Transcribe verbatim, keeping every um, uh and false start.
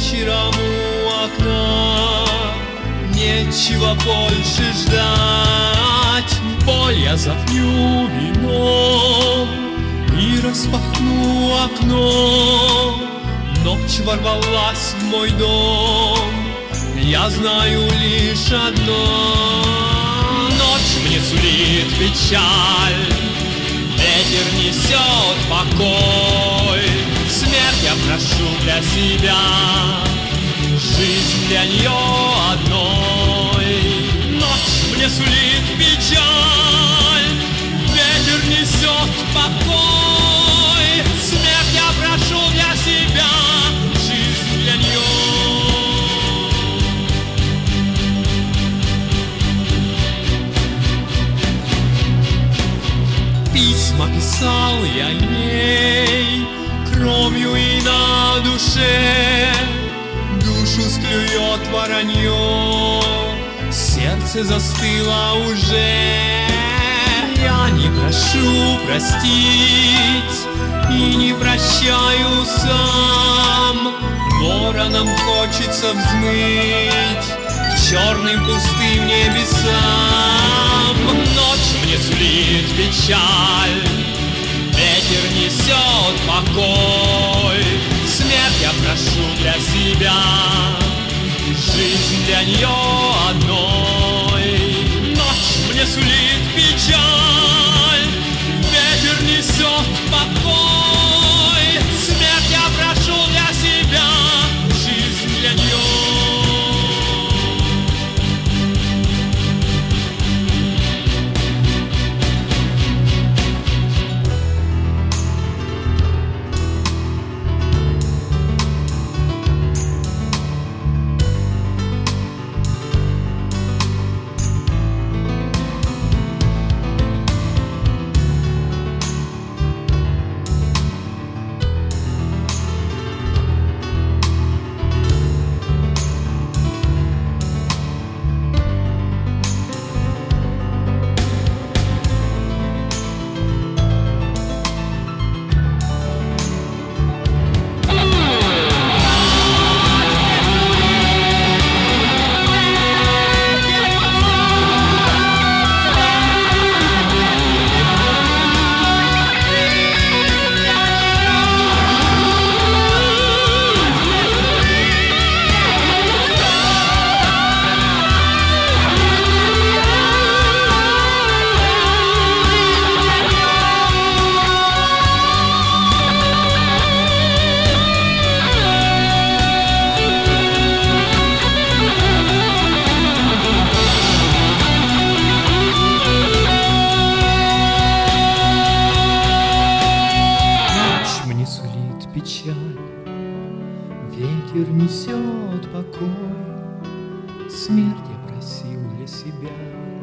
вечером у окна. Нечего больше ждать, боль я запью вином и распахну окно. Ночь ворвалась в мой дом, я знаю лишь одно: ночь мне сулит печаль, ветер несет покой. Смерть я прошу для себя, жизнь для нее одной. Ночь мне сулит печаль, ветер несет покой. Смерть я прошу для себя, жизнь для нее. Письма писал я ей кровью и на душе. Душу склюет воронье, сердце застыло уже. Я не прошу простить и не прощаю сам. Воронам хочется взмыть к черным пустым небесам. Ночь мне сулит печаль, ветер несет покой. Смерть я прошу для себя, жизнь для нее одной. Ночь мне сулит печаль, ветер несет покой. Смерть я прошу для себя, жизнь для нее. Ветер несет покой, смерть я просил для себя.